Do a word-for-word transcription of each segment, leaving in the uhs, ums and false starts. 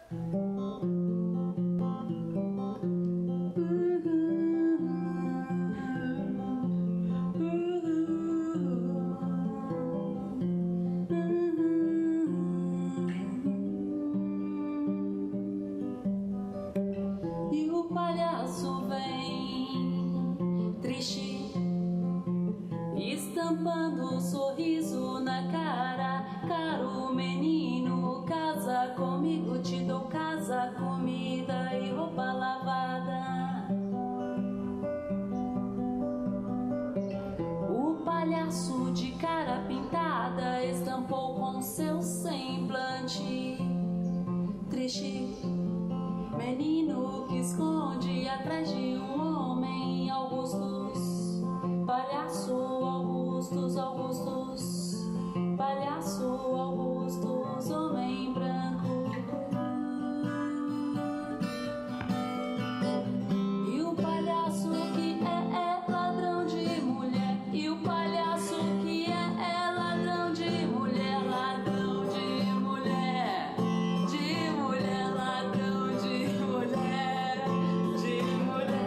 E o palhaço vem triste, estampando um sorriso na cara. Caro menino, casa comigo, te dou casa, comida e roupa lavada. O palhaço de cara pintada estampou com seu semblante triste, menino que esconde atrás de um homem. Augustus, palhaço Augustus, Augustus, palhaço Augustus, homem branco. E o palhaço que é, é ladrão de mulher. E o palhaço que é, é ladrão de mulher. Ladrão de mulher, de mulher, ladrão de mulher, de mulher.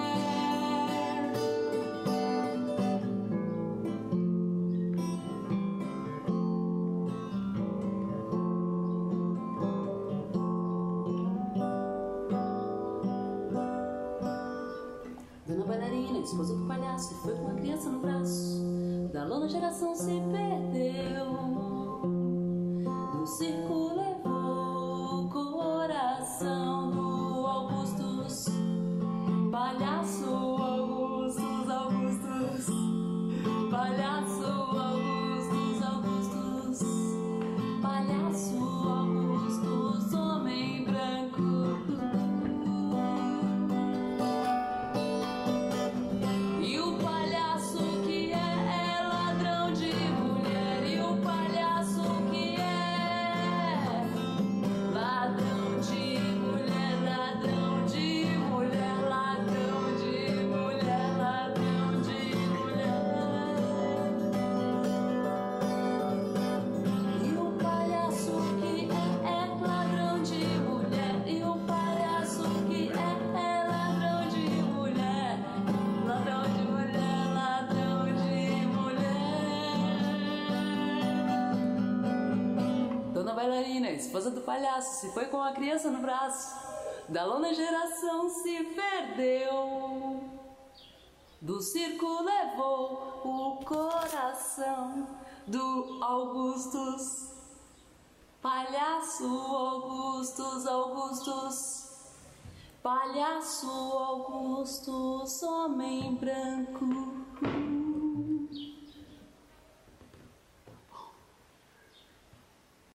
Dona Bailarina, esposa do palhaço, foi com uma criança no braço. Da lona geração se perdeu, do circo levou o coração do Augustus. Palhaço Augustus, Augustus, palhaço Augustus, Augustus, palhaço Augustus, homem branco. E o palhaço que é, é ladrão de mulher. E o palhaço que é ladrão de mulher, ladrão de mulher, ladrão de mulher, ladrão de mulher. E o palhaço que é, é ladrão de mulher. E o palhaço que é, é ladrão de mulher. Ladrão de mulher, ladrão de mulher. Dona Bailarina, esposa do palhaço, se foi com a criança no braço. Da lona geração se perdeu, do circo levou o coração do Augustus. Palhaço Augustus, Augustus, palhaço Augustus, homem branco.